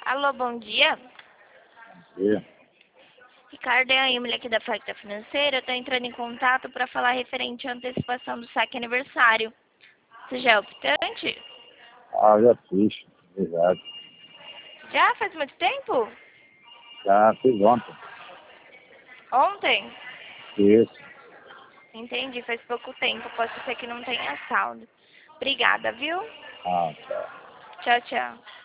Alô, bom dia. E, Ricardo é a Emily aqui da Facta Financeira. Eu tô entrando em contato para falar referente à antecipação do saque aniversário. Você já é optante? já fiz, verdade. Já? Faz muito tempo? Já fiz ontem. Ontem? Isso. Entendi, faz pouco tempo. Pode ser que não tenha saldo. Obrigada, viu? Tá. Tchau, tchau.